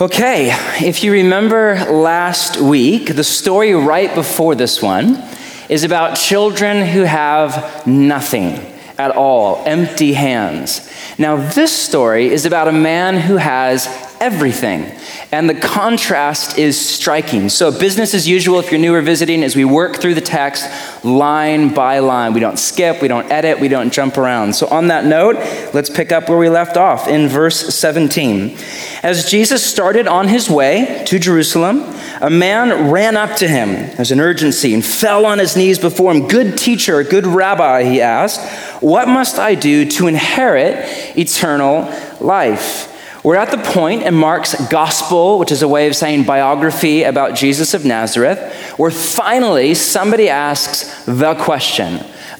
Okay, if you remember last week, the story right before this one is about children who have nothing at all, empty hands. Now, this story is about a man who has everything, and the contrast is striking. So business as usual, if you're new or visiting, as we work through the text line by line. We don't skip, we don't edit, we don't jump around. So on that note, let's pick up where we left off in verse 17. As Jesus started on his way to Jerusalem, a man ran up to him as an urgency and fell on his knees before him. "Good teacher, good rabbi," he asked, "what must I do to inherit eternal life?" We're at the point in Mark's gospel, which is a way of saying biography about Jesus of Nazareth, where finally somebody asks the question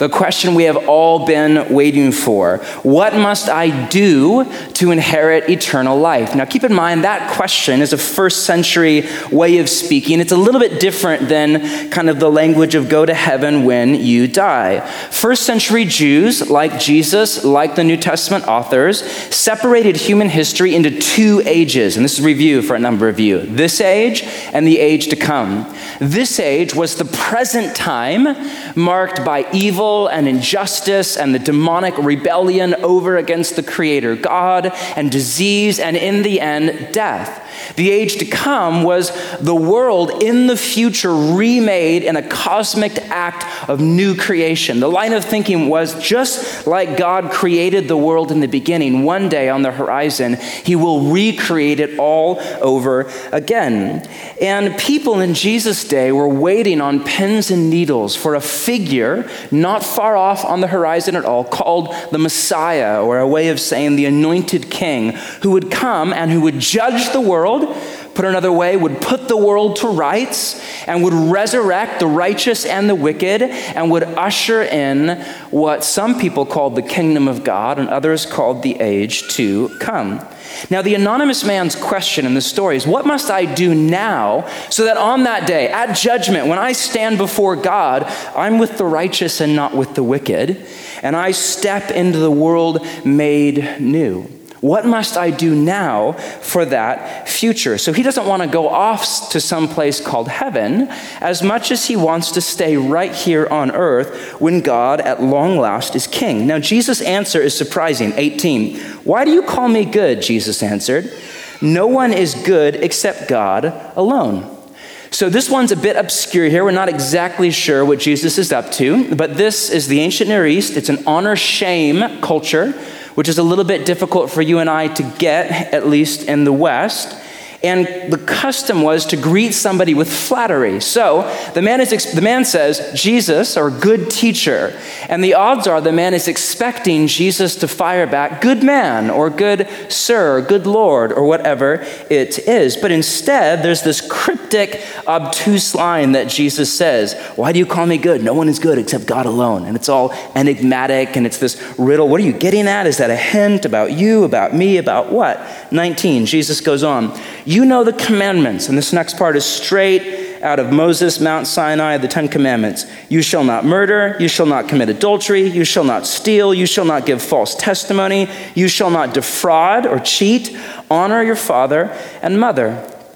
we have all been waiting for. What must I do to inherit eternal life? Now keep in mind that question is a first century way of speaking. It's a little bit different than kind of the language of go to heaven when you die. First century Jews, like Jesus, like the New Testament authors, separated human history into two ages. And this is a review for a number of you. This age and the age to come. This age was the present time marked by evil and injustice and the demonic rebellion over against the Creator God and disease and in the end, death. The age to come was the world in the future remade in a cosmic act of new creation. The line of thinking was just like God created the world in the beginning, one day on the horizon, he will recreate it all over again. And people in Jesus' day were waiting on pins and needles for a figure not far off on the horizon at all called the Messiah, or a way of saying the anointed king, who would come and who would judge the world, put another way, would put the world to rights and would resurrect the righteous and the wicked and would usher in what some people called the kingdom of God and others called the age to come. Now, the anonymous man's question in the story is, what must I do now so that on that day, at judgment, when I stand before God, I'm with the righteous and not with the wicked, and I step into the world made new? What must I do now for that future? So he doesn't want to go off to some place called heaven as much as he wants to stay right here on earth when God at long last is king. Now Jesus' answer is surprising. 18, "Why do you call me good?" Jesus answered. "No one is good except God alone." So this one's a bit obscure here. We're not exactly sure what Jesus is up to, but this is the ancient Near East. It's an honor-shame culture, which is a little bit difficult for you and I to get, at least in the West. And the custom was to greet somebody with flattery. So the man says, "Jesus," or "good teacher." And the odds are the man is expecting Jesus to fire back, "good man," or "good sir," or "good Lord," or whatever it is. But instead, there's this cryptic, obtuse line that Jesus says, "Why do you call me good? No one is good except God alone." And it's all enigmatic, and it's this riddle. What are you getting at? Is that a hint about you, about me, about what? 19, Jesus goes on, "You know the commandments," and this next part is straight out of Moses, Mount Sinai, the 10 Commandments. "You shall not murder, you shall not commit adultery, you shall not steal, you shall not give false testimony, you shall not defraud or cheat, honor your father and mother."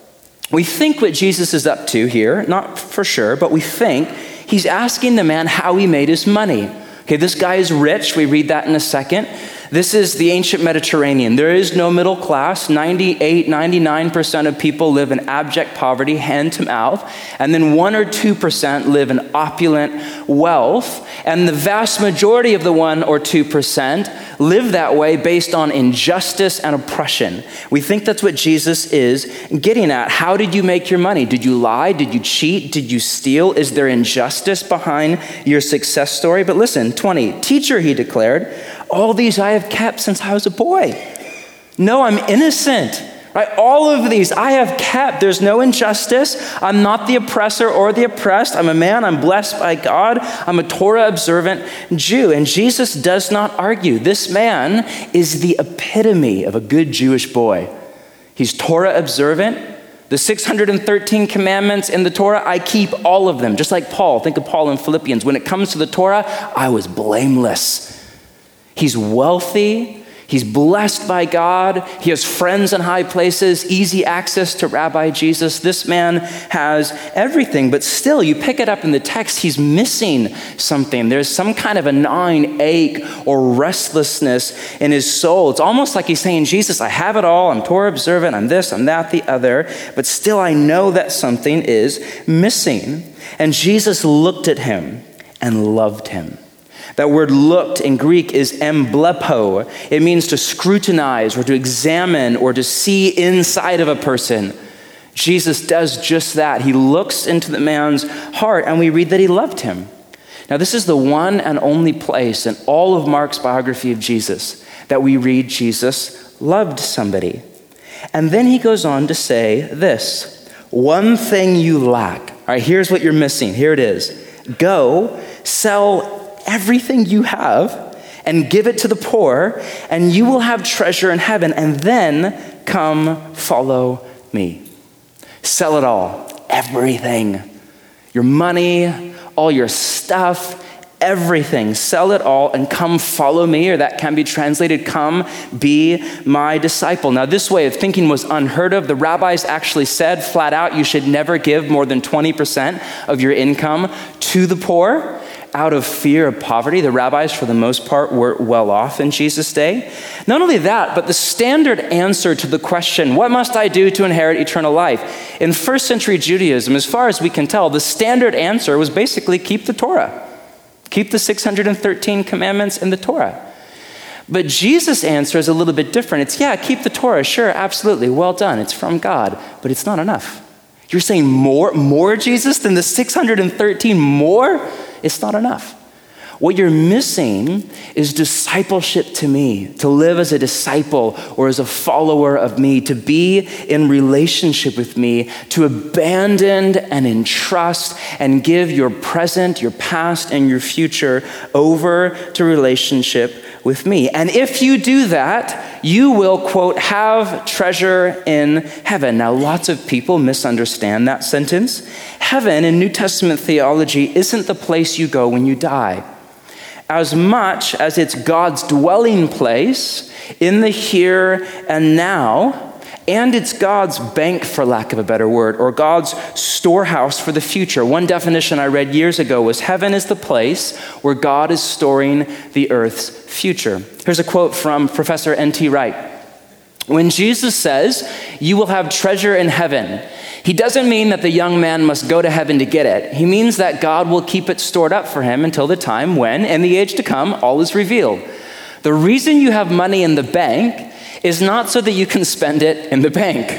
We think what Jesus is up to here, not for sure, but we think he's asking the man how he made his money. Okay, this guy is rich. We read that in a second. This is the ancient Mediterranean. There is no middle class. 98, 99% of people live in abject poverty, hand to mouth. And then 1 or 2% live in opulent wealth. And the vast majority of the 1 or 2% live that way based on injustice and oppression. We think that's what Jesus is getting at. How did you make your money? Did you lie? Did you cheat? Did you steal? Is there injustice behind your success story? But listen, 20, "Teacher," he declared, "all these I have kept since I was a boy. No, I'm innocent. Right? All of these I have kept. There's no injustice. I'm not the oppressor or the oppressed. I'm a man. I'm blessed by God. I'm a Torah observant Jew." And Jesus does not argue. This man is the epitome of a good Jewish boy. He's Torah observant. The 613 commandments in the Torah, I keep all of them. Just like Paul. Think of Paul in Philippians. When it comes to the Torah, I was blameless. He's wealthy. He's blessed by God. He has friends in high places, easy access to Rabbi Jesus. This man has everything, but still, you pick it up in the text, he's missing something. There's some kind of a gnawing ache or restlessness in his soul. It's almost like he's saying, Jesus, I have it all. I'm Torah observant. I'm this, I'm that, the other. But still, I know that something is missing. And Jesus looked at him and loved him. That word looked in Greek is emblepo. It means to scrutinize or to examine or to see inside of a person. Jesus does just that. He looks into the man's heart, and we read that he loved him. Now, this is the one and only place in all of Mark's biography of Jesus that we read Jesus loved somebody. And then he goes on to say this, one thing you lack. All right, here's what you're missing. Here it is. Go, sell everything you have and give it to the poor, and you will have treasure in heaven, and then come follow me. Sell it all, everything. Your money, all your stuff, everything. Sell it all and come follow me, or that can be translated, come be my disciple. Now, this way of thinking was unheard of. The rabbis actually said flat out, you should never give more than 20% of your income to the poor. Out of fear of poverty. The rabbis, for the most part, were well off in Jesus' day. Not only that, but the standard answer to the question, what must I do to inherit eternal life? In first century Judaism, as far as we can tell, the standard answer was basically keep the Torah. Keep the 613 commandments in the Torah. But Jesus' answer is a little bit different. It's, yeah, keep the Torah, sure, absolutely, well done. It's from God, but it's not enough. You're saying more Jesus than the 613 more? It's not enough. What you're missing is discipleship to me, to live as a disciple or as a follower of me, to be in relationship with me, to abandon and entrust and give your present, your past, and your future over to relationship with me. And if you do that, you will, quote, have treasure in heaven. Now, lots of people misunderstand that sentence. Heaven in New Testament theology isn't the place you go when you die. As much as it's God's dwelling place in the here and now, and it's God's bank, for lack of a better word, or God's storehouse for the future. One definition I read years ago was heaven is the place where God is storing the earth's future. Here's a quote from Professor N.T. Wright. When Jesus says, you will have treasure in heaven, he doesn't mean that the young man must go to heaven to get it. He means that God will keep it stored up for him until the time when, in the age to come, all is revealed. The reason you have money in the bank is not so that you can spend it in the bank,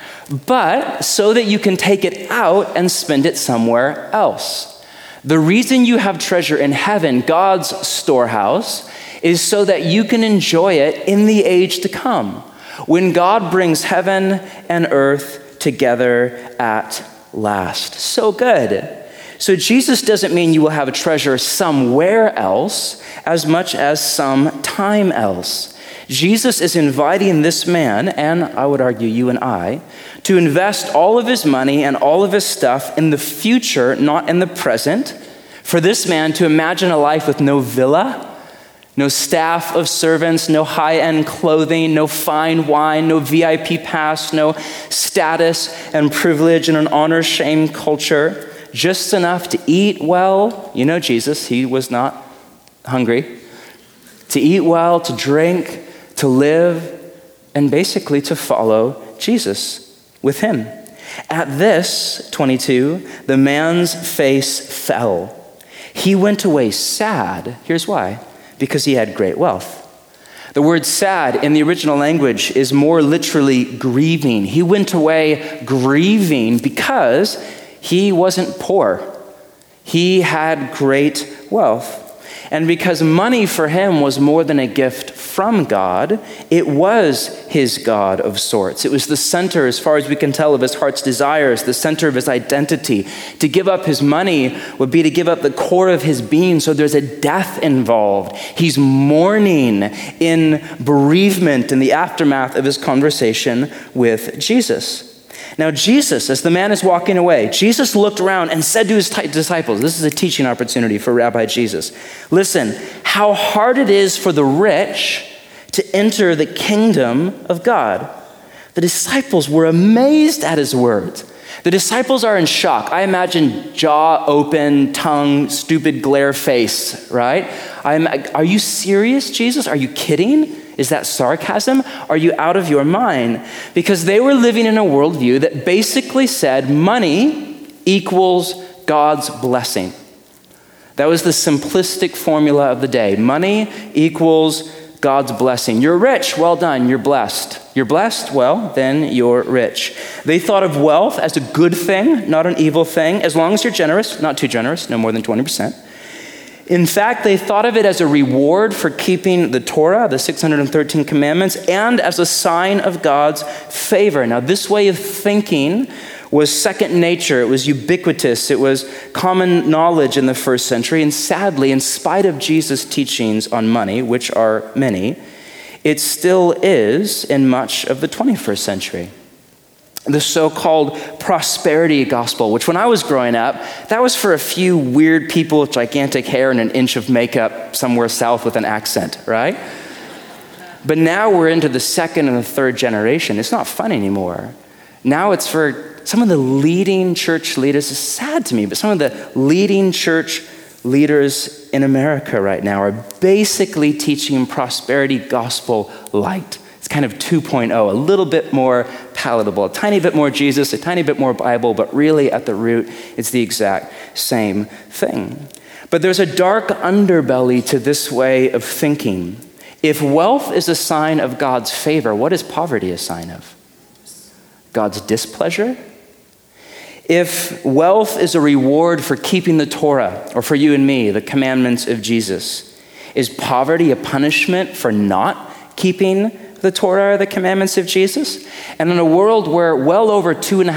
but so that you can take it out and spend it somewhere else. The reason you have treasure in heaven, God's storehouse, is so that you can enjoy it in the age to come, when God brings heaven and earth together at last. So good. So Jesus doesn't mean you will have a treasure somewhere else as much as some time else. Jesus is inviting this man, and I would argue you and I, to invest all of his money and all of his stuff in the future, not in the present. For this man to imagine a life with no villa, no staff of servants, no high-end clothing, no fine wine, no VIP pass, no status and privilege in an honor-shame culture, just enough to eat well. You know Jesus, he was not hungry. To eat well, to drink, to live, and basically to follow Jesus with him. At this, 22, the man's face fell. He went away sad. Here's why. Because he had great wealth. The word sad in the original language is more literally grieving. He went away grieving because he wasn't poor. He had great wealth. And because money for him was more than a gift from God, it was his God of sorts. It was the center, as far as we can tell, of his heart's desires, the center of his identity. To give up his money would be to give up the core of his being, so there's a death involved. He's mourning in bereavement in the aftermath of his conversation with Jesus. Now Jesus, as the man is walking away, Jesus looked around and said to his disciples, this is a teaching opportunity for Rabbi Jesus, listen, how hard it is for the rich to enter the kingdom of God. The disciples were amazed at his words. The disciples are in shock. I imagine jaw open, tongue, stupid glare face, right? Are you serious, Jesus? Are you kidding? Is that sarcasm? Are you out of your mind? Because they were living in a worldview that basically said money equals God's blessing. That was the simplistic formula of the day. Money equals God's blessing. You're rich, well done, you're blessed. You're blessed, well, then you're rich. They thought of wealth as a good thing, not an evil thing, as long as you're generous, not too generous, no more than 20%. In fact, they thought of it as a reward for keeping the Torah, the 613 commandments, and as a sign of God's favor. Now, this way of thinking was second nature. It was ubiquitous. It was common knowledge in the first century. And sadly, in spite of Jesus' teachings on money, which are many, it still is in much of the 21st century. The so-called prosperity gospel, which when I was growing up, that was for a few weird people with gigantic hair and an inch of makeup somewhere south with an accent, right? But now we're into the second and the third generation. It's not fun anymore. Now it's for some of the leading church leaders. It's sad to me, but some of the leading church leaders in America right now are basically teaching prosperity gospel light. It's kind of 2.0, a little bit more palatable, a tiny bit more Jesus, a tiny bit more Bible, but really at the root, it's the exact same thing. But there's a dark underbelly to this way of thinking. If wealth is a sign of God's favor, what is poverty a sign of? God's displeasure? If wealth is a reward for keeping the Torah, or for you and me, the commandments of Jesus, is poverty a punishment for not keeping the Torah or the commandments of Jesus? And in a world where well over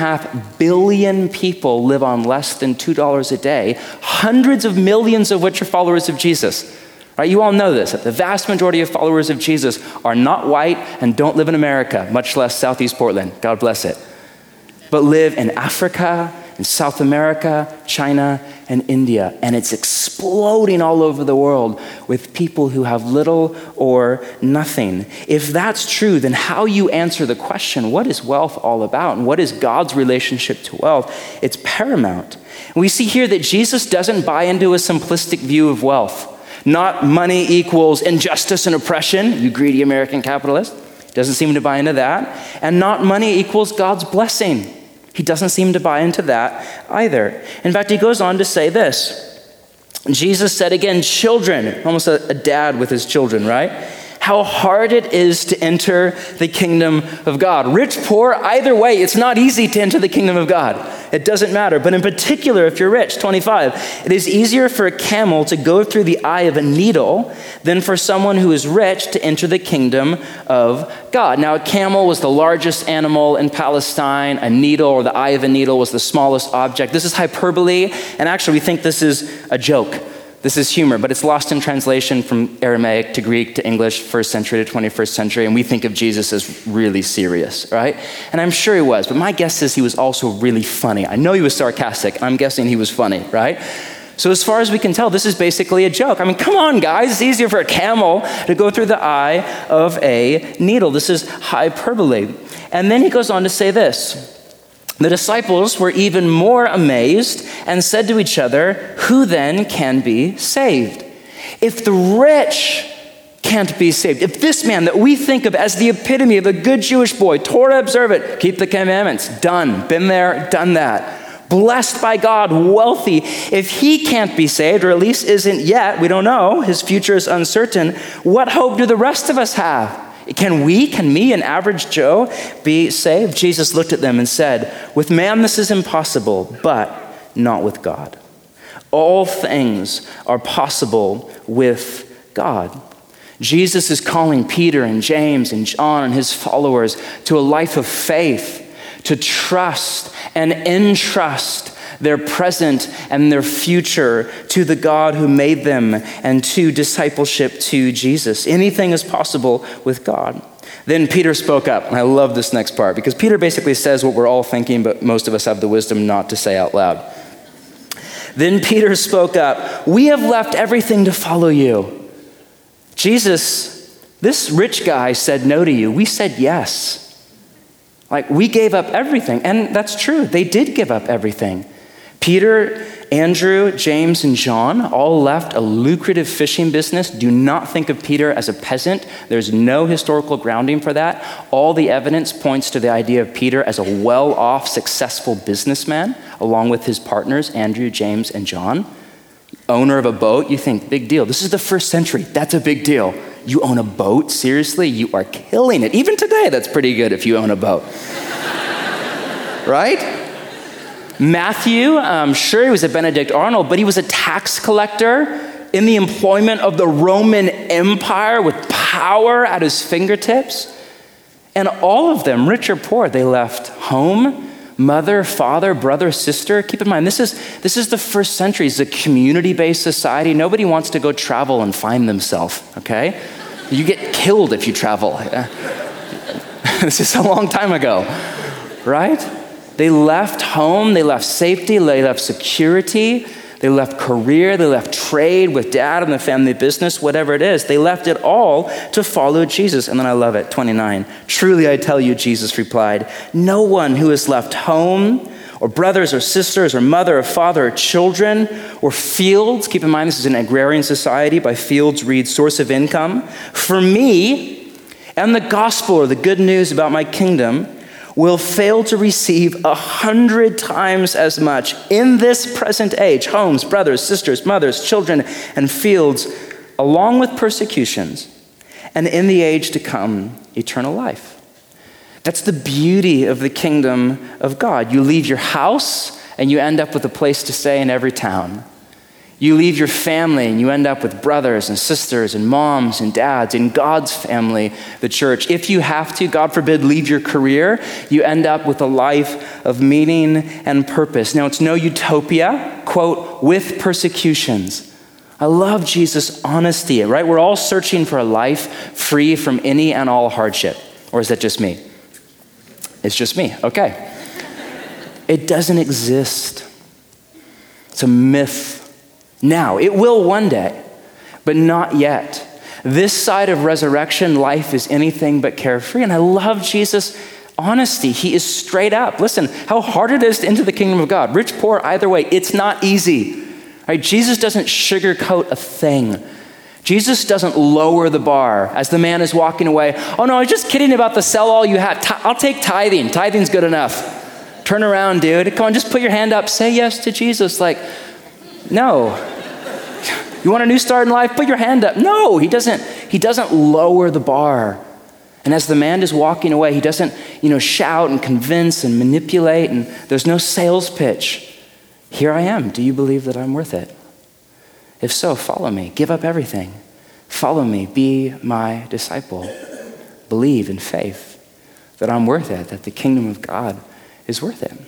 2.5 billion people live on less than $2 a day, hundreds of millions of which are followers of Jesus, right? You all know this, that the vast majority of followers of Jesus are not white and don't live in America, much less Southeast Portland, God bless it, but live in Africa, in South America, China, and India. And it's exploding all over the world with people who have little or nothing. If that's true, then how you answer the question, what is wealth all about? And what is God's relationship to wealth? It's paramount. And we see here that Jesus doesn't buy into a simplistic view of wealth. Not money equals injustice and oppression, you greedy American capitalist. Doesn't seem to buy into that. And not money equals God's blessing. He doesn't seem to buy into that either. In fact, he goes on to say this. Jesus said again, children, almost a dad with his children, right? How hard it is to enter the kingdom of God. Rich, poor, either way, it's not easy to enter the kingdom of God. It doesn't matter. But in particular, if you're rich, 25, it is easier for a camel to go through the eye of a needle than for someone who is rich to enter the kingdom of God. Now, a camel was the largest animal in Palestine. A needle, or the eye of a needle, was the smallest object. This is hyperbole, and actually we think this is a joke. This is humor, but it's lost in translation from Aramaic to Greek to English, 1st century to 21st century, and we think of Jesus as really serious, right? And I'm sure he was, but my guess is he was also really funny. I know he was sarcastic, and I'm guessing he was funny, right? So as far as we can tell, this is basically a joke. I mean, come on, guys. It's easier for a camel to go through the eye of a needle. This is hyperbole. And then he goes on to say this. The disciples were even more amazed and said to each other, who then can be saved? If the rich can't be saved, if this man that we think of as the epitome of a good Jewish boy, Torah observant, keep the commandments, done, been there, done that, blessed by God, wealthy, if he can't be saved, or at least isn't yet, we don't know, his future is uncertain, what hope do the rest of us have? Can me, an average Joe, be saved? Jesus looked at them and said, with man this is impossible, but not with God. All things are possible with God. Jesus is calling Peter and James and John and his followers to a life of faith, to trust and entrust their present and their future to the God who made them, and to discipleship to Jesus. Anything is possible with God. Then Peter spoke up, and I love this next part, because Peter basically says what we're all thinking, but most of us have the wisdom not to say out loud. Then Peter spoke up, we have left everything to follow you. Jesus This rich guy said no to you. We said yes. Like, we gave up everything. And that's true. They did give up everything. Peter, Andrew, James, and John all left a lucrative fishing business. Do not think of Peter as a peasant. There's no historical grounding for that. All the evidence points to the idea of Peter as a well-off, successful businessman, along with his partners, Andrew, James, and John. Owner of a boat, you think, big deal. This is the first century. That's a big deal. You own a boat? Seriously? You are killing it. Even today, that's pretty good if you own a boat. Right? Matthew, sure, he was a Benedict Arnold, but he was a tax collector in the employment of the Roman Empire with power at his fingertips. And all of them, rich or poor, they left home, mother, father, brother, sister. Keep in mind, this is the first century. It's a community-based society. Nobody wants to go travel and find themselves, okay? You get killed if you travel. This is a long time ago, right? They left home, they left safety, they left security, they left career, they left trade with dad and the family business, whatever it is. They left it all to follow Jesus. And then I love it, 29. Truly I tell you, Jesus replied, no one who has left home or brothers or sisters or mother or father or children or fields, keep in mind this is an agrarian society, by fields read source of income, for me and the gospel or the good news about my kingdom will fail to receive 100 times as much in this present age, homes, brothers, sisters, mothers, children, and fields, along with persecutions, and in the age to come, eternal life. That's the beauty of the kingdom of God. You leave your house and you end up with a place to stay in every town. You leave your family and you end up with brothers and sisters and moms and dads in God's family, the church. If you have to, God forbid, leave your career, you end up with a life of meaning and purpose. Now, it's no utopia, quote, with persecutions. I love Jesus' honesty, right? We're all searching for a life free from any and all hardship. Or is that just me? It's just me, okay. It doesn't exist. It's a myth. Now, it will one day, but not yet. This side of resurrection, life is anything but carefree. And I love Jesus' honesty. He is straight up. Listen, how hard it is to enter the kingdom of God. Rich, poor, either way, it's not easy. Right? Jesus doesn't sugarcoat a thing. Jesus doesn't lower the bar as the man is walking away. Oh no, I was just kidding about the sell all you have. I'll take tithing. Tithing's good enough. Turn around, dude. Come on, just put your hand up. Say yes to Jesus. Like, no. You want a new start in life? Put your hand up. No, he doesn't lower the bar. And as the man is walking away, he doesn't, shout and convince and manipulate, and there's no sales pitch. Here I am. Do you believe that I'm worth it? If so, follow me. Give up everything. Follow me. Be my disciple. Believe in faith that I'm worth it, that the kingdom of God is worth it.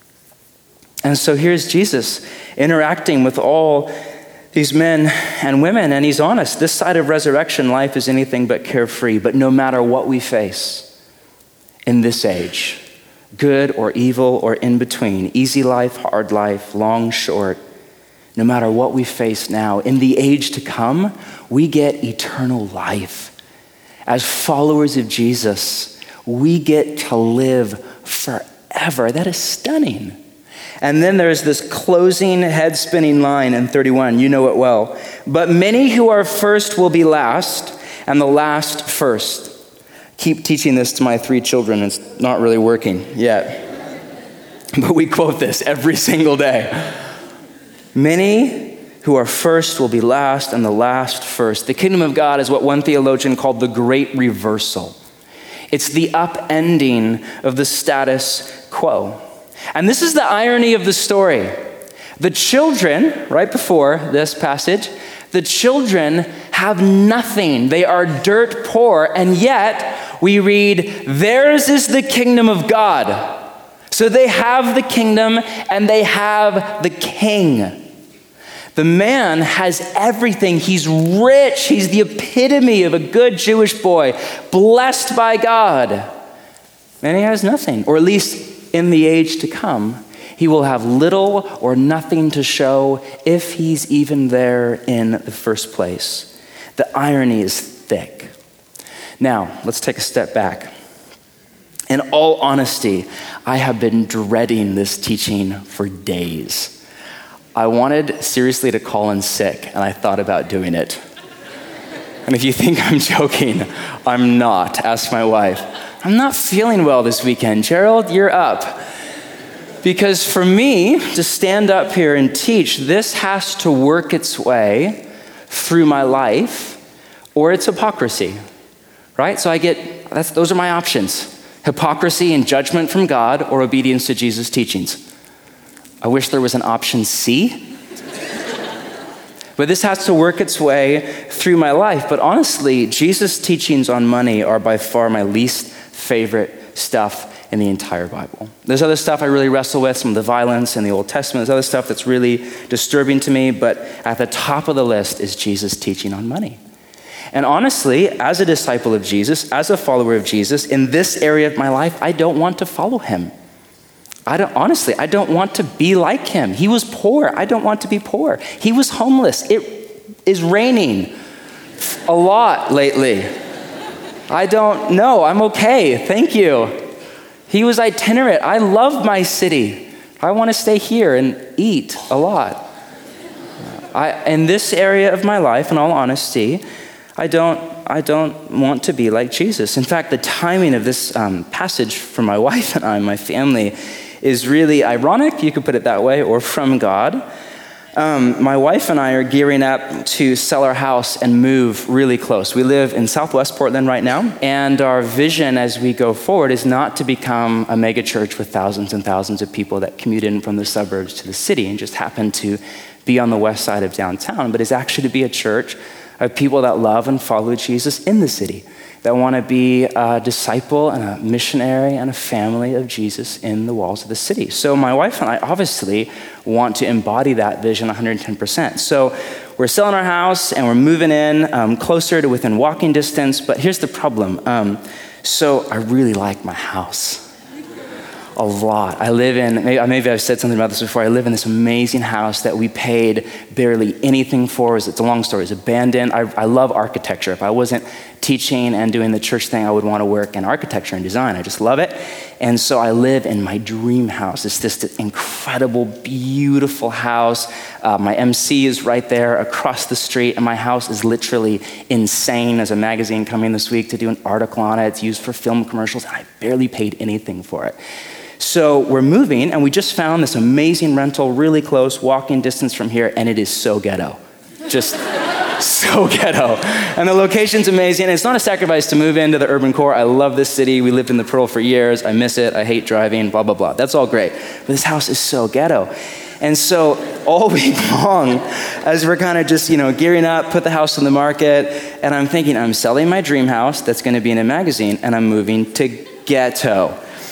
And so here's Jesus interacting with all these men and women, and he's honest. This side of resurrection, life is anything but carefree, but no matter what we face in this age, good or evil or in between, easy life, hard life, long, short, no matter what we face now, in the age to come, we get eternal life. As followers of Jesus, we get to live forever. That is stunning. And then there's this closing head-spinning line in 31. You know it well. But many who are first will be last, and the last first. Keep teaching this to my 3 children. It's not really working yet. But we quote this every single day. Many who are first will be last, and the last first. The kingdom of God is what one theologian called the great reversal. It's the upending of the status quo. And this is the irony of the story. The children, right before this passage, the children have nothing. They are dirt poor, and yet we read, theirs is the kingdom of God. So they have the kingdom and they have the king. The man has everything. He's rich. He's the epitome of a good Jewish boy, blessed by God. And he has nothing, or at least in the age to come, he will have little or nothing to show if he's even there in the first place. The irony is thick. Now, let's take a step back. In all honesty, I have been dreading this teaching for days. I wanted seriously to call in sick, and I thought about doing it. And if you think I'm joking, I'm not. Ask my wife. I'm not feeling well this weekend. Gerald, you're up. Because for me to stand up here and teach, this has to work its way through my life, or it's hypocrisy, right? So those are my options. Hypocrisy and judgment from God, or obedience to Jesus' teachings. I wish there was an option C. But this has to work its way through my life. But honestly, Jesus' teachings on money are by far my least favorite stuff in the entire Bible. There's other stuff I really wrestle with, some of the violence in the Old Testament. There's other stuff that's really disturbing to me. But at the top of the list is Jesus' teaching on money. And honestly, as a disciple of Jesus, as a follower of Jesus, in this area of my life, I don't want to follow him. I don't want to be like him. He was poor. I don't want to be poor. He was homeless. It is raining a lot lately. I don't know. I'm okay. Thank you. He was itinerant. I love my city. I want to stay here and eat a lot. In this area of my life, in all honesty, I don't want to be like Jesus. In fact, the timing of this passage for my wife and I, my family, is really ironic, you could put it that way, or from God. My wife and I are gearing up to sell our house and move really close. We live in Southwest Portland right now, and our vision as we go forward is not to become a mega church with thousands and thousands of people that commute in from the suburbs to the city and just happen to be on the west side of downtown, but is actually to be a church of people that love and follow Jesus in the city, that want to be a disciple and a missionary and a family of Jesus in the walls of the city. So my wife and I obviously want to embody that vision 110%. So we're selling our house and we're moving in closer to within walking distance, but here's the problem. So I really like my house a lot. I live in, maybe I've said something about this before, I live in this amazing house that we paid barely anything for. It's a long story. It's abandoned. I love architecture. If I wasn't teaching and doing the church thing, I would want to work in architecture and design. I just love it. And so I live in my dream house. It's this incredible, beautiful house. My MC is right there across the street, and my house is literally insane. There's a magazine coming this week to do an article on it. It's used for film commercials, and I barely paid anything for it. So we're moving, and we just found this amazing rental really close, walking distance from here, and it is so ghetto. Just so ghetto. And the location's amazing, and it's not a sacrifice to move into the urban core. I love this city. We lived in the Pearl for years. I miss it. I hate driving, blah, blah, blah. That's all great. But this house is so ghetto. And so all week long, as we're kind of just, gearing up, put the house on the market, and I'm thinking, I'm selling my dream house that's going to be in a magazine, and I'm moving to ghetto.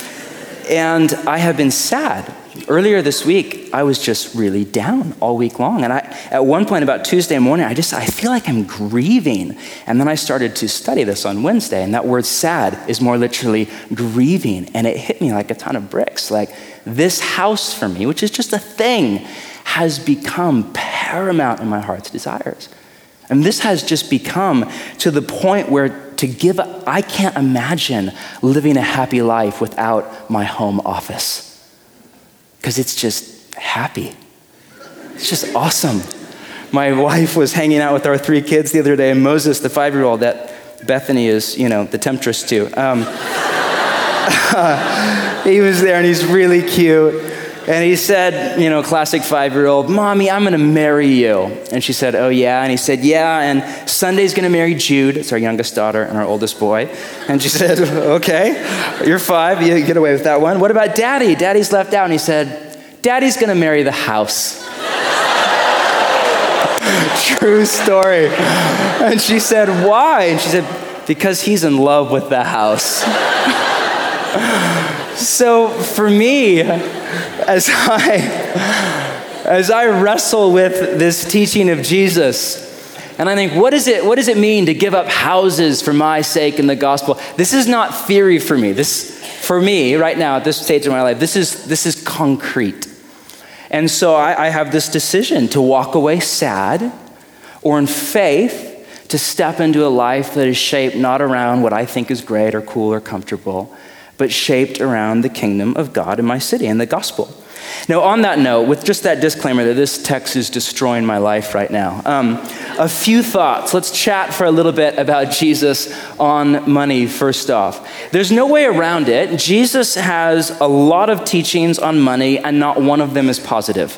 And I have been sad. Earlier this week, I was just really down all week long. And at one point, about Tuesday morning, I feel like I'm grieving. And then I started to study this on Wednesday. And that word sad is more literally grieving. And it hit me like a ton of bricks. Like, this house for me, which is just a thing, has become paramount in my heart's desires. And this has just become to the point where I can't imagine living a happy life without my home office. Because it's just happy. It's just awesome. My wife was hanging out with our 3 kids the other day, and Moses, the 5-year-old that Bethany is, the temptress to. He was there, and he's really cute. And he said, classic 5-year-old, "Mommy, I'm going to marry you." And she said, "Oh, yeah?" And he said, "Yeah, and Sunday's going to marry Jude." It's our youngest daughter and our oldest boy. And she said, "Okay, you're 5. You get away with that one. What about Daddy? Daddy's left out." And he said, "Daddy's going to marry the house." True story. And she said, "Why?" And she said, "Because he's in love with the house." So for me, as I wrestle with this teaching of Jesus, and I think, what does it mean to give up houses for my sake in the gospel? This is not theory for me. For me, right now, at this stage of my life, this is concrete. And so I have this decision to walk away sad, or in faith, to step into a life that is shaped not around what I think is great or cool or comfortable, but shaped around the kingdom of God in my city and the gospel. Now, on that note, with just that disclaimer that this text is destroying my life right now, a few thoughts. Let's chat for a little bit about Jesus on money first off. There's no way around it. Jesus has a lot of teachings on money, and not one of them is positive.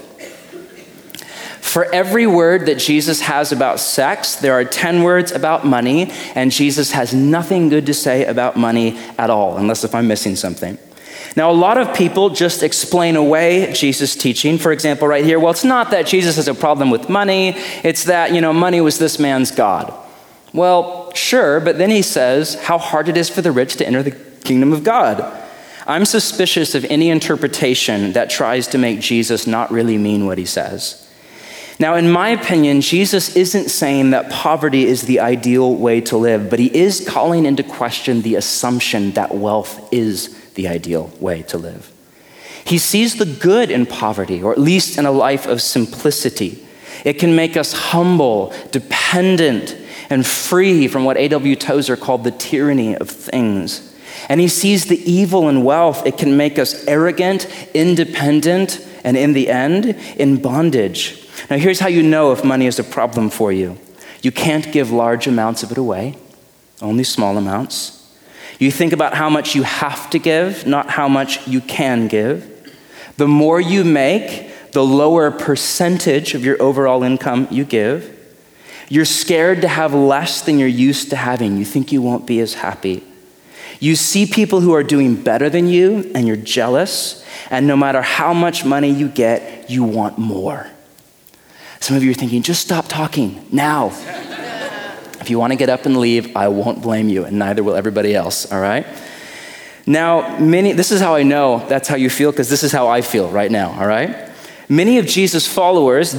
For every word that Jesus has about sex, there are 10 words about money, and Jesus has nothing good to say about money at all, unless if I'm missing something. Now, a lot of people just explain away Jesus' teaching. For example, right here, well, it's not that Jesus has a problem with money. It's that, money was this man's God. Well, sure, but then he says how hard it is for the rich to enter the kingdom of God. I'm suspicious of any interpretation that tries to make Jesus not really mean what he says. Now, in my opinion, Jesus isn't saying that poverty is the ideal way to live, but he is calling into question the assumption that wealth is the ideal way to live. He sees the good in poverty, or at least in a life of simplicity. It can make us humble, dependent, and free from what A.W. Tozer called the tyranny of things. And he sees the evil in wealth. It can make us arrogant, independent, and in the end, in bondage. Now, here's how you know if money is a problem for you. You can't give large amounts of it away, only small amounts. You think about how much you have to give, not how much you can give. The more you make, the lower percentage of your overall income you give. You're scared to have less than you're used to having. You think you won't be as happy. You see people who are doing better than you, and you're jealous. And no matter how much money you get, you want more. Some of you are thinking, just stop talking now. If you want to get up and leave, I won't blame you, and neither will everybody else, all right? Now, this is how I know that's how you feel, because this is how I feel right now, all right? Many of Jesus' followers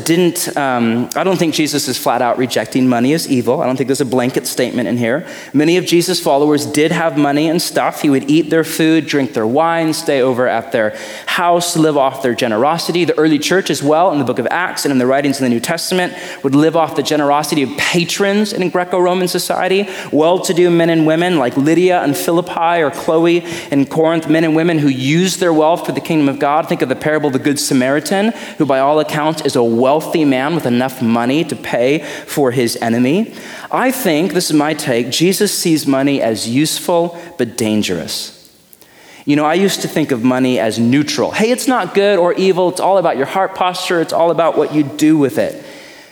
I don't think Jesus is flat out rejecting money as evil. I don't think there's a blanket statement in here. Many of Jesus' followers did have money and stuff. He would eat their food, drink their wine, stay over at their house, live off their generosity. The early church as well, in the book of Acts and in the writings in the New Testament, would live off the generosity of patrons in Greco-Roman society. Well-to-do men and women like Lydia and Philippi or Chloe in Corinth, men and women who used their wealth for the kingdom of God. Think of the parable of the Good Samaritan, who by all accounts is a wealthy man with enough money to pay for his enemy. I think, this is my take, Jesus sees money as useful but dangerous. I used to think of money as neutral. Hey, it's not good or evil. It's all about your heart posture. It's all about what you do with it.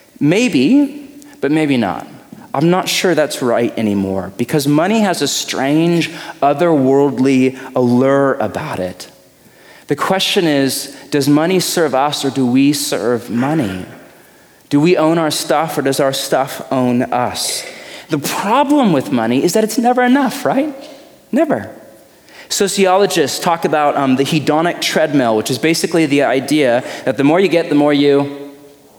Maybe, but maybe not. I'm not sure that's right anymore, because money has a strange, otherworldly allure about it. The question is, does money serve us, or do we serve money? Do we own our stuff, or does our stuff own us? The problem with money is that it's never enough, right? Never. Sociologists talk about the hedonic treadmill, which is basically the idea that the more you get, the more you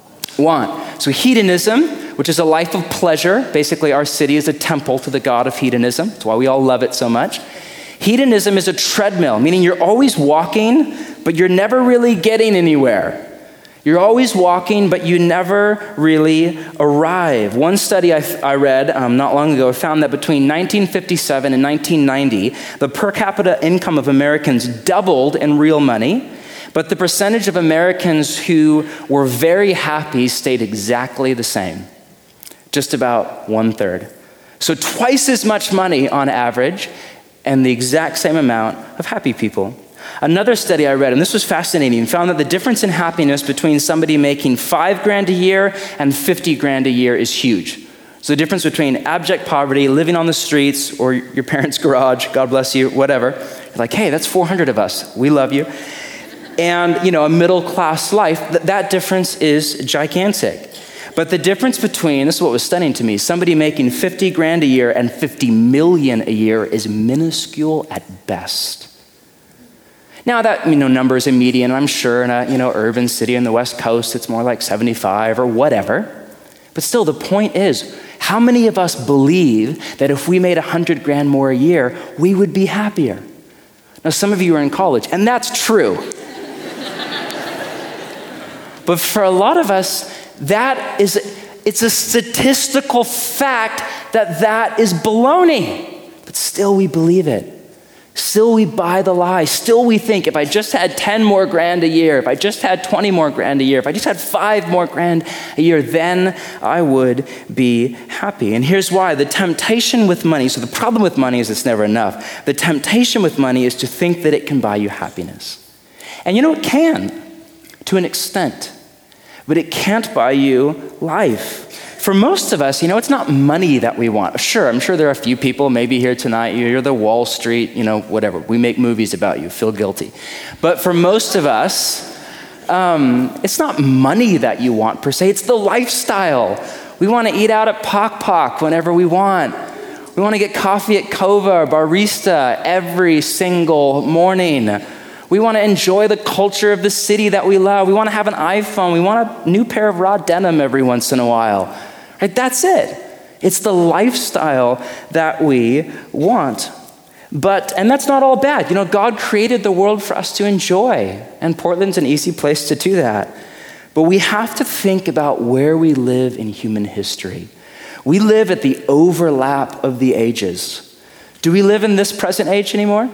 want. So hedonism, which is a life of pleasure. Basically, our city is a temple to the god of hedonism. That's why we all love it so much. Hedonism is a treadmill, meaning you're always walking, but you're never really getting anywhere. You're always walking, but you never really arrive. One study I read not long ago found that between 1957 and 1990, the per capita income of Americans doubled in real money, but the percentage of Americans who were very happy stayed exactly the same, just about 1/3. So twice as much money on average, and the exact same amount of happy people. Another study I read, and this was fascinating, found that the difference in happiness between somebody making $5,000 a year and $50,000 a year is huge. So the difference between abject poverty, living on the streets, or your parents' garage, God bless you, whatever. You're like, hey, that's 400 of us. We love you. And, a middle-class life, that difference is gigantic. But the difference between, this is what was stunning to me, somebody making $50,000 a year and $50 million a year is minuscule at best. Now that, number is a median, I'm sure in a, urban city in the West Coast, it's more like 75 or whatever. But still, the point is, how many of us believe that if we made $100,000 more a year, we would be happier? Now, some of you are in college, and that's true. But for a lot of us, that is It's a statistical fact that is baloney. But still we believe it. Still we buy the lie. Still we think, if I just had 10 more grand a year, if I just had 20 more grand a year, if I just had 5 more grand a year, then I would be happy. And here's why. The temptation with money, so the problem with money is it's never enough. The temptation with money is to think that it can buy you happiness. And it can, to an extent, but it can't buy you life. For most of us, it's not money that we want. Sure, I'm sure there are a few people maybe here tonight, you're the Wall Street, whatever. We make movies about you, feel guilty. But for most of us, it's not money that you want per se, it's the lifestyle. We want to eat out at Pok Pok whenever we want. We want to get coffee at Kova or Barista every single morning. We want to enjoy the culture of the city that we love. We want to have an iPhone. We want a new pair of raw denim every once in a while. Right? That's it. It's the lifestyle that we want. And that's not all bad. God created the world for us to enjoy, and Portland's an easy place to do that. But we have to think about where we live in human history. We live at the overlap of the ages. Do we live in this present age anymore?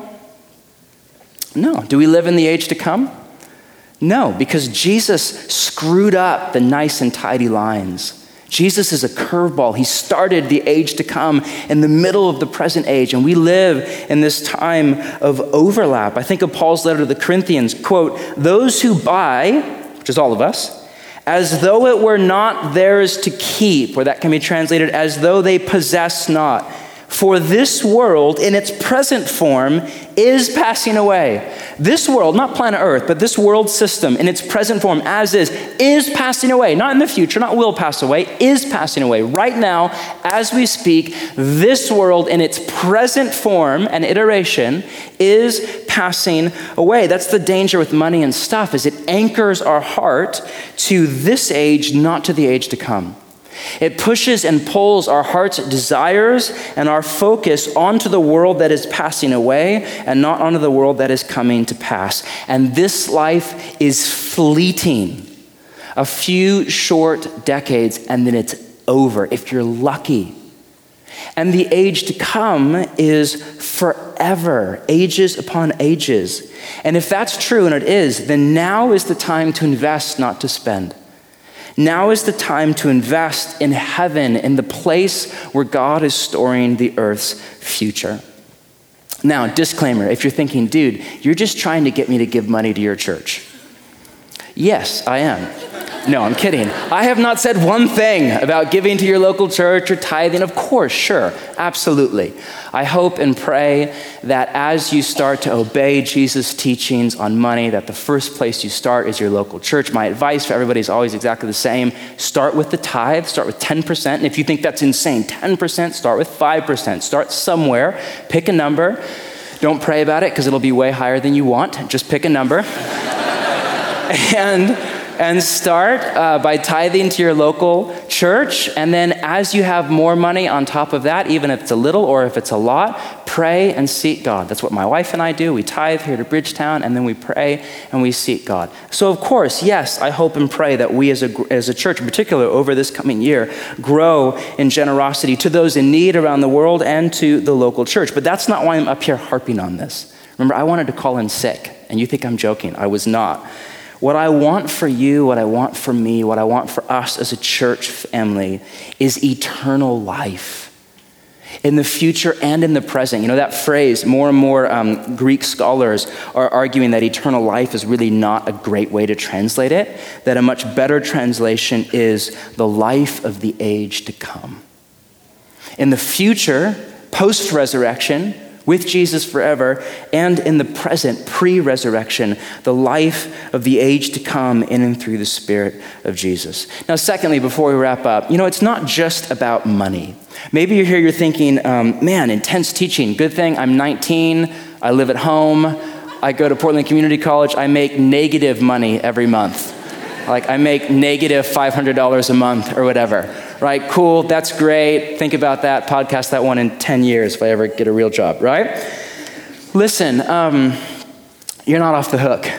No. Do we live in the age to come? No, because Jesus screwed up the nice and tidy lines. Jesus is a curveball. He started the age to come in the middle of the present age, and we live in this time of overlap. I think of Paul's letter to the Corinthians, quote, "Those who buy," which is all of us, "as though it were not theirs to keep," or that can be translated, "as though they possess not. For this world in its present form is passing away." This world, not planet Earth, but this world system in its present form as is passing away. Not in the future, not will pass away, is passing away. Right now, as we speak, this world in its present form and iteration is passing away. That's the danger with money and stuff, is it anchors our heart to this age, not to the age to come. It pushes and pulls our heart's desires and our focus onto the world that is passing away and not onto the world that is coming to pass. And this life is fleeting. A few short decades and then it's over, if you're lucky. And the age to come is forever, ages upon ages. And if that's true, and it is, then now is the time to invest, not to spend. Now is the time to invest in heaven, in the place where God is storing the earth's future. Now, disclaimer, if you're thinking, dude, you're just trying to get me to give money to your church. Yes, I am. No, I'm kidding. I have not said one thing about giving to your local church or tithing. Of course, sure, absolutely. I hope and pray that as you start to obey Jesus' teachings on money, that the first place you start is your local church. My advice for everybody is always exactly the same. Start with the tithe, start with 10%. And if you think that's insane, 10%, start with 5%. Start somewhere, pick a number. Don't pray about it because it'll be way higher than you want. Just pick a number. And start by tithing to your local church. And then as you have more money on top of that, even if it's a little or if it's a lot, pray and seek God. That's what my wife and I do. We tithe here to Bridgetown, and then we pray and we seek God. So of course, yes, I hope and pray that we as a church, in particular over this coming year, grow in generosity to those in need around the world and to the local church. But that's not why I'm up here harping on this. Remember, I wanted to call in sick, and you think I'm joking. I was not. What I want for you, what I want for me, what I want for us as a church family is eternal life. In the future and in the present. That phrase, more and more Greek scholars are arguing that eternal life is really not a great way to translate it, that a much better translation is the life of the age to come. In the future, post-resurrection, with Jesus forever, and in the present, pre-resurrection, the life of the age to come in and through the Spirit of Jesus. Now, secondly, before we wrap up, it's not just about money. Maybe you're here, you're thinking, man, intense teaching, good thing I'm 19, I live at home, I go to Portland Community College, I make negative money every month. Like I make negative $500 a month or whatever. Right, cool, that's great. Think about that, podcast that one in 10 years if I ever get a real job, right? Listen, you're not off the hook.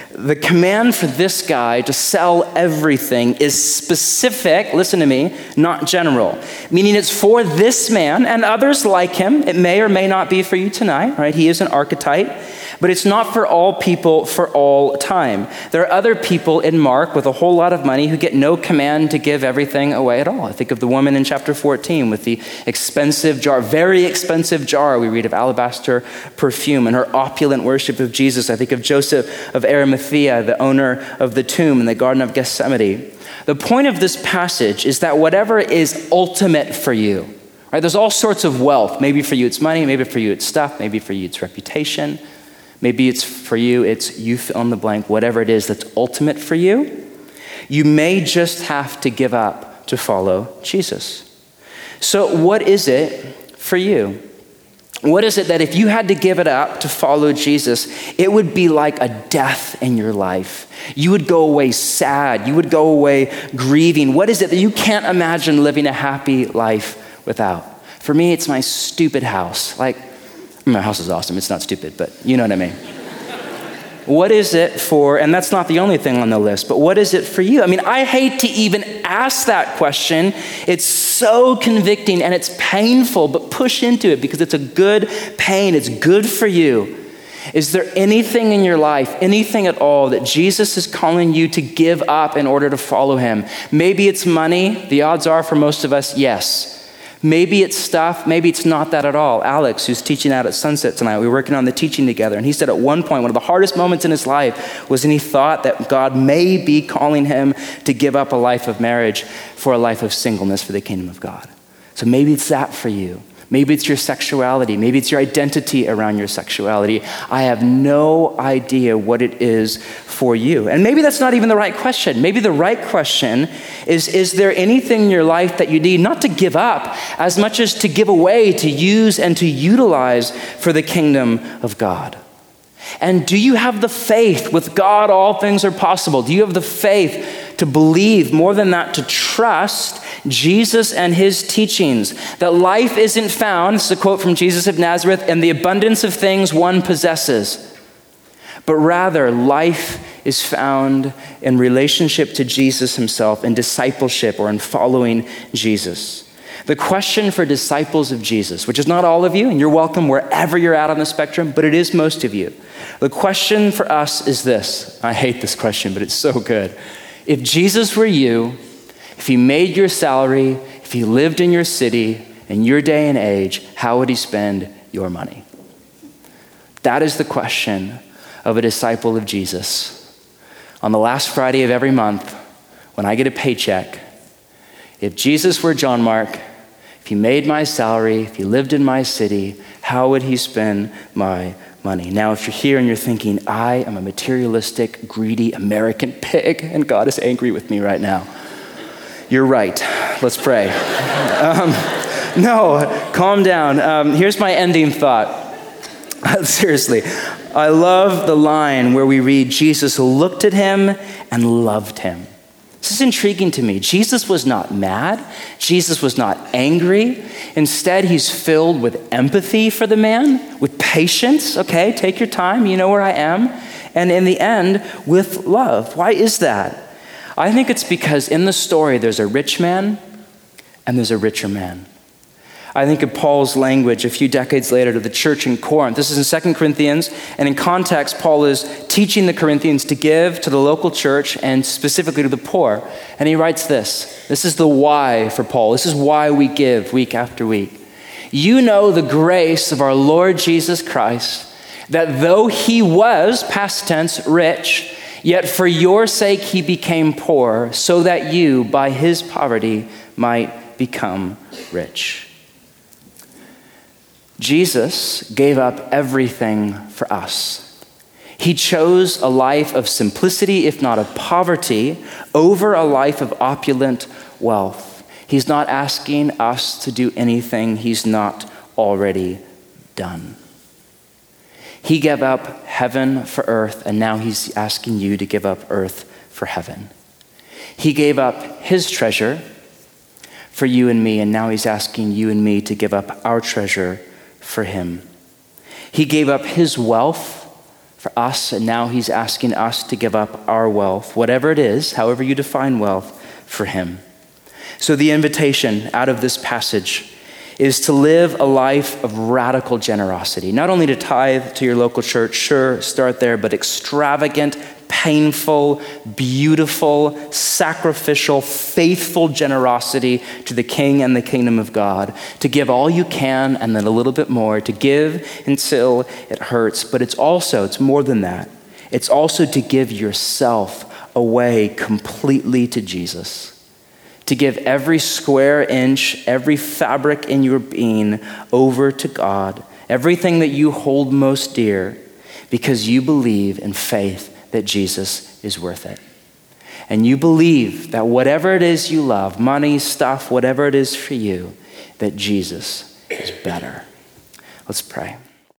The command for this guy to sell everything is specific, listen to me, not general. Meaning it's for this man and others like him. It may or may not be for you tonight, right? He is an archetype. But it's not for all people for all time. There are other people in Mark with a whole lot of money who get no command to give everything away at all. I think of the woman in chapter 14 with the expensive jar, very expensive jar we read of alabaster perfume, and her opulent worship of Jesus. I think of Joseph of Arimathea, the owner of the tomb in the Garden of Gethsemane. The point of this passage is that whatever is ultimate for you, right? There's all sorts of wealth. Maybe for you it's money, maybe for you it's stuff, maybe for you it's reputation. Maybe it's for you, it's you fill in the blank, whatever it is that's ultimate for you. You may just have to give up to follow Jesus. So what is it for you? What is it that if you had to give it up to follow Jesus, it would be like a death in your life? You would go away sad. You would go away grieving. What is it that you can't imagine living a happy life without? For me, it's my stupid house. My house is awesome. It's not stupid, but you know what I mean. What is it for, and that's not the only thing on the list, but what is it for you? I mean, I hate to even ask that question. It's so convicting and it's painful, but push into it because it's a good pain. It's good for you. Is there anything in your life, anything at all that Jesus is calling you to give up in order to follow him? Maybe it's money. The odds are for most of us, yes. Maybe it's stuff, maybe it's not that at all. Alex, who's teaching out at Sunset tonight, we were working on the teaching together, and he said at one point, one of the hardest moments in his life was when he thought that God may be calling him to give up a life of marriage for a life of singleness for the kingdom of God. So maybe it's that for you. Maybe it's your sexuality. Maybe it's your identity around your sexuality. I have no idea what it is for you. And maybe that's not even the right question. Maybe the right question is there anything in your life that you need not to give up as much as to give away, to use and to utilize for the kingdom of God? And do you have the faith? With God, all things are possible. Do you have the faith to believe, more than that, to trust Jesus and his teachings? That life isn't found, this is a quote from Jesus of Nazareth, in the abundance of things one possesses. But rather, life is found in relationship to Jesus himself, in discipleship or in following Jesus. The question for disciples of Jesus, which is not all of you, and you're welcome wherever you're at on the spectrum, but it is most of you. The question for us is this. I hate this question, but it's so good. If Jesus were you, if he made your salary, if he lived in your city, in your day and age, how would he spend your money? That is the question of a disciple of Jesus. On the last Friday of every month, when I get a paycheck, if Jesus were John Mark, if he made my salary, if he lived in my city, how would he spend my money? Now, if you're here and you're thinking, I am a materialistic, greedy American pig, and God is angry with me right now, you're right. Let's pray. No, calm down. Here's my ending thought. Seriously, I love the line where we read, Jesus looked at him and loved him. This is intriguing to me. Jesus was not mad. Jesus was not angry. Instead, he's filled with empathy for the man, with patience. Okay, take your time. You know where I am. And in the end, with love. Why is that? I think it's because in the story, there's a rich man and there's a richer man. I think of Paul's language a few decades later to the church in Corinth. This is in 2 Corinthians, and in context, Paul is teaching the Corinthians to give to the local church and specifically to the poor. And he writes this. This is the why for Paul. This is why we give week after week. You know the grace of our Lord Jesus Christ, that though he was, past tense, rich, yet for your sake he became poor, so that you, by his poverty, might become rich. Jesus gave up everything for us. He chose a life of simplicity, if not of poverty, over a life of opulent wealth. He's not asking us to do anything he's not already done. He gave up heaven for earth, and now he's asking you to give up earth for heaven. He gave up his treasure for you and me, and now he's asking you and me to give up our treasure for him. He gave up his wealth for us, and now he's asking us to give up our wealth, whatever it is, however you define wealth, for him. So the invitation out of this passage is to live a life of radical generosity. Not only to tithe to your local church, sure, start there, but extravagant, painful, beautiful, sacrificial, faithful generosity to the King and the kingdom of God. To give all you can and then a little bit more, to give until it hurts. But it's more than that. It's also to give yourself away completely to Jesus. To give every square inch, every fabric in your being over to God, everything that you hold most dear, because you believe in faith that Jesus is worth it. And you believe that whatever it is you love, money, stuff, whatever it is for you, that Jesus is better. Let's pray.